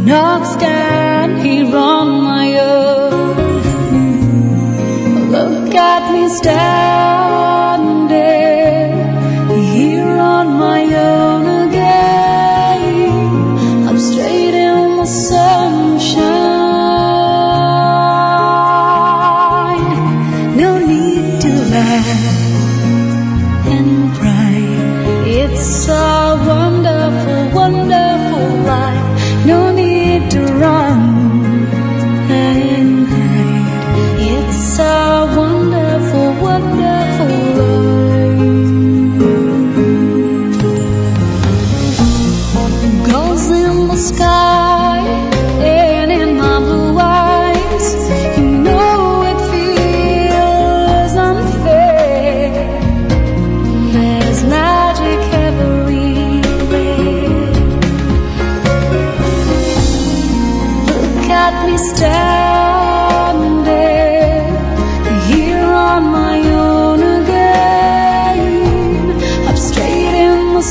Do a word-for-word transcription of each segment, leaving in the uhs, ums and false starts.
not stand here on my own. Look at me standing here on my own again. I'm straight in the sunshine. No need to laugh and cry. It's a wonderful, wonderful life. No need to run and hide. It's a wonderful, wonderful life. Goes in the sky and in my blue eyes. You know it feels unfair. There's magic everywhere. Look at me standing here on my own again. I'm straight in the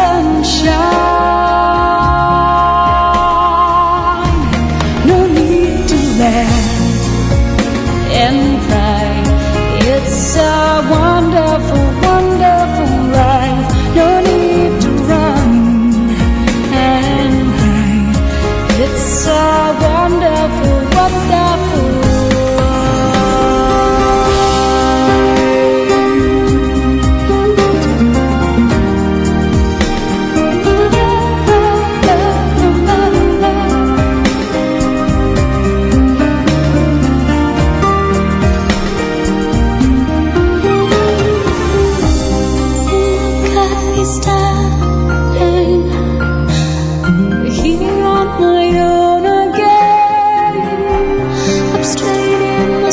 sunshine. No need to laugh and cry. It's a wonderful, wonderful life. No need to run and hide. It's a wonderful, wonderful standing here on my own again. I'm straight in the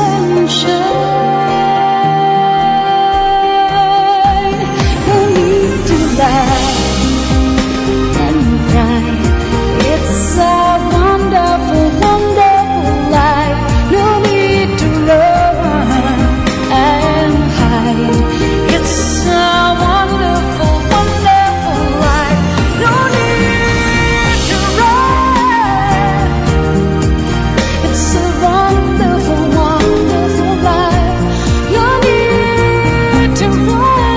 sunshine. No need to laugh and cry. It's a wonderful, wonderful life. No need to run and hide. It's a wonderful, wonderful life. No need to run. It's a wonderful, wonderful life. No need to run.